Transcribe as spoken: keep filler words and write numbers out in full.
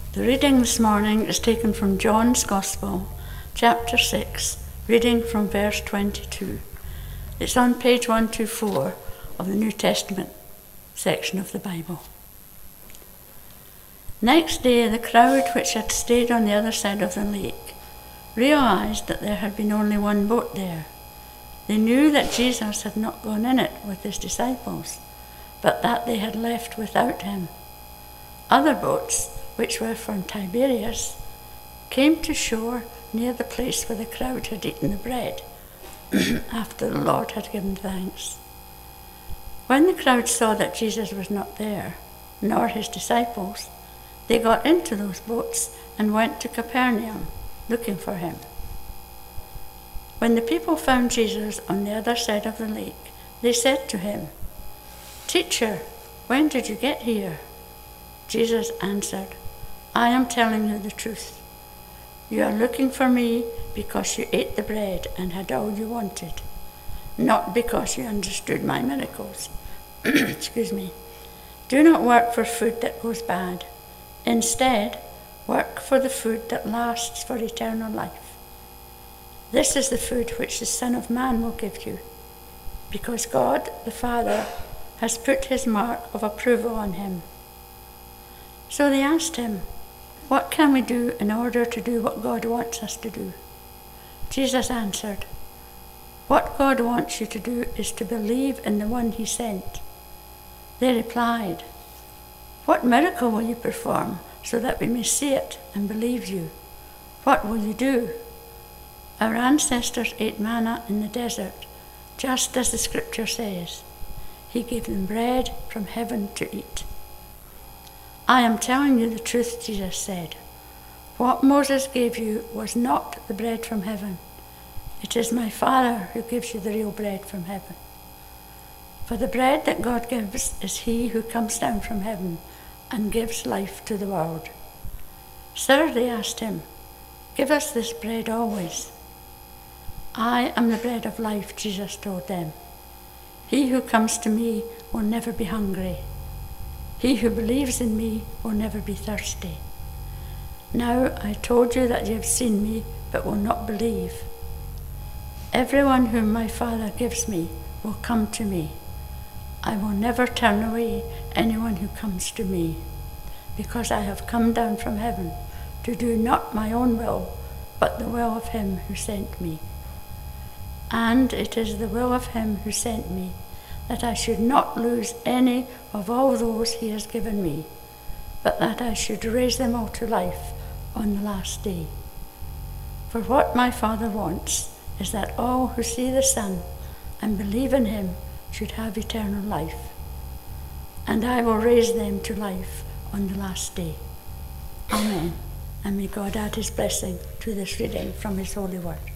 The reading this morning is taken from John's Gospel, chapter six, reading from verse twenty-two. It's on page one twenty-four of the New Testament section of the Bible. Next day, the crowd which had stayed on the other side of the lake realized that there had been only one boat there. They knew that Jesus had not gone in it with his disciples, but that they had left without him. Other boats, which were from Tiberias, came to shore near the place where the crowd had eaten the bread after the Lord had given thanks. When the crowd saw that Jesus was not there, nor his disciples, they got into those boats and went to Capernaum, looking for him. When the people found Jesus on the other side of the lake, they said to him, "Teacher, when did you get here?" Jesus answered, "I am telling you the truth. You are looking for me because you ate the bread and had all you wanted, not because you understood my miracles." Excuse me. Do not work for food that goes bad. Instead, work for the food that lasts for eternal life. This is the food which the Son of Man will give you, because God the Father has put his mark of approval on him. So they asked him, "What can we do in order to do what God wants us to do?" Jesus answered, "What God wants you to do is to believe in the one he sent." They replied, "What miracle will you perform so that we may see it and believe you? What will you do?" "Our ancestors ate manna in the desert, just as the scripture says. He gave them bread from heaven to eat." "I am telling you the truth," Jesus said. "What Moses gave you was not the bread from heaven. It is my Father who gives you the real bread from heaven. For the bread that God gives is he who comes down from heaven and gives life to the world." "Sir," they asked him, "give us this bread always." "I am the bread of life," Jesus told them. "He who comes to me will never be hungry. He who believes in me will never be thirsty. Now I told you that you have seen me, but will not believe. Everyone whom my Father gives me will come to me. I will never turn away anyone who comes to me, because I have come down from heaven to do not my own will, but the will of him who sent me. And it is the will of him who sent me that I should not lose any of all those he has given me, but that I should raise them all to life on the last day. For what my Father wants is that all who see the Son and believe in him should have eternal life, and I will raise them to life on the last day." Amen. And may God add his blessing to this reading from his holy word.